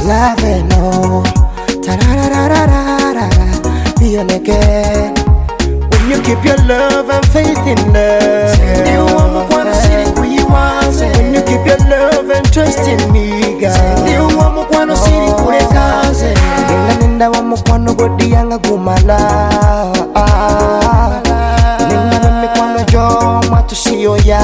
love it, no. Ta-ra-ra-ra-ra-ra-ra. Feel again. When you keep your love and faith in love. You want to see when you keep your love and trust in me, God. You want to see Ninda wa mukwano godi yanga gumala. Ninda wa mikwano jo matusiyo ya.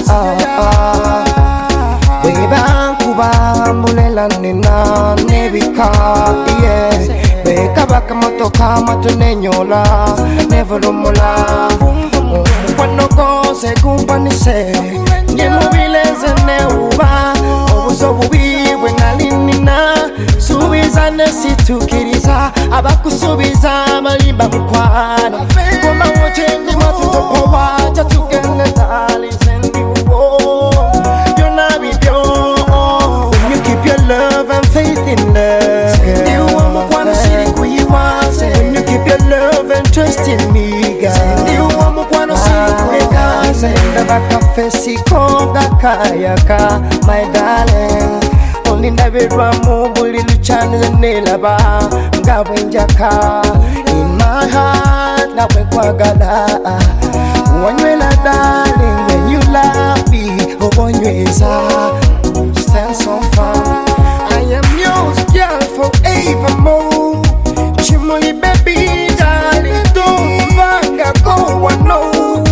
Beba kuba mbulela nina nebika. Beka baka motoka matunenyola nevolumula. Mukwano kose kumpanise nyemubileze neuba. Obuso bubiwe nalinina. Subizane situkiriza abakusubiza malimba mukwano. Koma wochengi matuko wacha tugende dali sendi uwo. Yona bibyo. When you keep your love and faith in love. You want mukwano siri kuyiwase. When you keep your love and trust in me, God. You want mukwano siri kuyiwase. Ndabaka fesi konga kayaka, my darling. Only never mubuli luchani nelaba ngabwenjaka. In my heart nawe kwagala. Wanywela darling when you love me. Obonyweza stand so far. I am yours girl forevermore. Chimoli baby darling. Don't vanga go I know.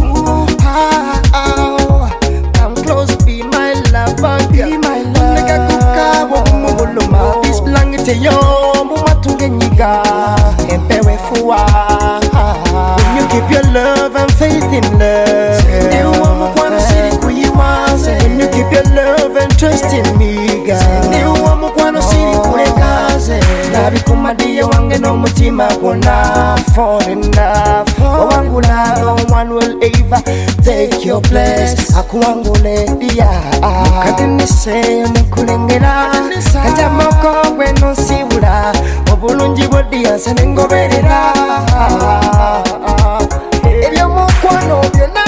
Come close be my lover. Be my lover. This blanket yo mumatunge nyiga empewe fuwa. When you keep your love and faith in love. You want mukwano siri kuyiwase. When you keep your love and trust in me, God. You want mukwano siri kulekaze. Nabikumadiye wange no mutima gona fall in love. Owangula no one will ever take your place. Akuwangule dia katinise nekulengera. Kajamoko gwe nosibula. Obulungi bwodiya senengoberera. Ebyo mukwano byonna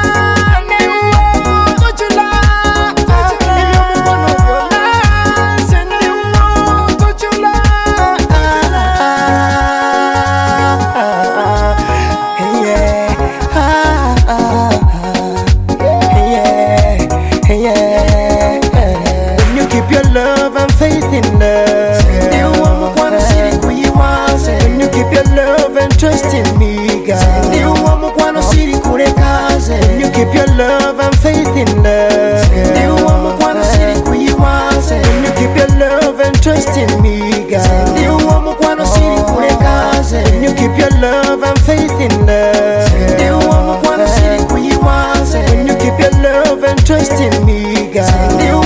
love and faith in love. You want mukwano siri kuyiwase. When you keep your love and trust in me, God. You want mukwano siri kulekaze. When you keep your love and faith in love. You want mukwano siri kuyiwase. When you keep your love and trust in me, God. You want mukwano siri kulekaze. When you keep your love and faith in love. You want mukwano siri kuyiwase. When you keep your love and trust in me, God.